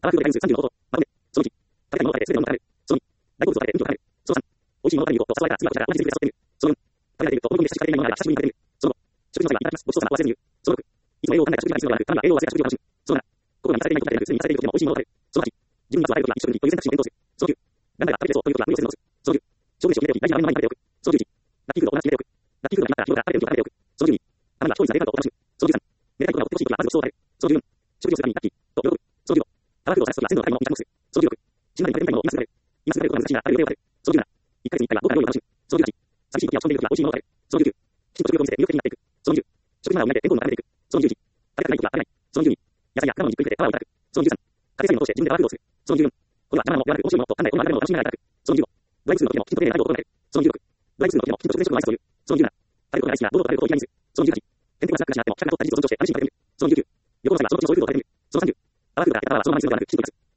アワーフードで回数35個。まとめ。その1。食べたいものを食べて、すべてのものを食べる。その2。大好物を食べて、運気を高める。その3。美味しいものを食べると、誘われた妻がこちらが同じ続けて誘ってみる。その4。食べられると、思い込みで親しくされていないものがあれば、久しぶりに食べてみる。その5。食事の際はいただきます。ごちそうさまを忘れずに言う。その6。いつも栄養を考えた食事が必要ではなく、ただ栄養を忘れた食事を楽しむ。その7。心が満たされていないことでなく、すでに満たされていることでも美味しいものを食べる。その8。自分にまつわることや一食にという選択肢を検討する。その9。なんだか食べてそうということは無理をせず残す。その10。勝負飯を決めておき、大事な場面の前に食べておく。その11。ラッキーフードを友達に決めておく。ラッキーフードが決まったら日頃から食べておくから食べておく。その12。あなたがチョイスが出たことを楽しむ。その13。寝たいことが起きてほしいときはまずごちそうを食べる。その14。食事をするためにラッキーと喜ぶ。その15。アワーフードを探すときは鮮度の高いものに着目する。その16。死ぬまでに食べたいものを今すぐ食べる。今すぐ食べることが難しいが、ある予定を食べる。その17。1ヶ月に1回はご飯料理を楽しむ。その18。寂しい時や落ち込んでいる時は美味しいものを食べる。その19。きちんと食欲を見せて魅力的になっていく。その20。食事マナーを磨いて健康になっていく。その21。食べたくない時は食べない。その22。野菜や果物にじっくり触れてパワーをいただく。その23。家庭菜園を通して自分でアワーフードをする。その24。これは頭の柔らかく面白いものと考え、この流れを楽しみながらいただく。その25。ドライブスルーの時でもきちんとトレーニングを心がける。その26。ドライブスルーの時でもきちんと食前食の挨拶を言う。その27。食べることが大好きな堂々と食べることを嫌にする。その28。天敵が少なくなっても、期間が取った事実を尊重して安心して食べる。その29。横の際はその時そういうフードを食べてみる。その30。アワーフードが減ったらそのままにするのではなく、きちんと生かす。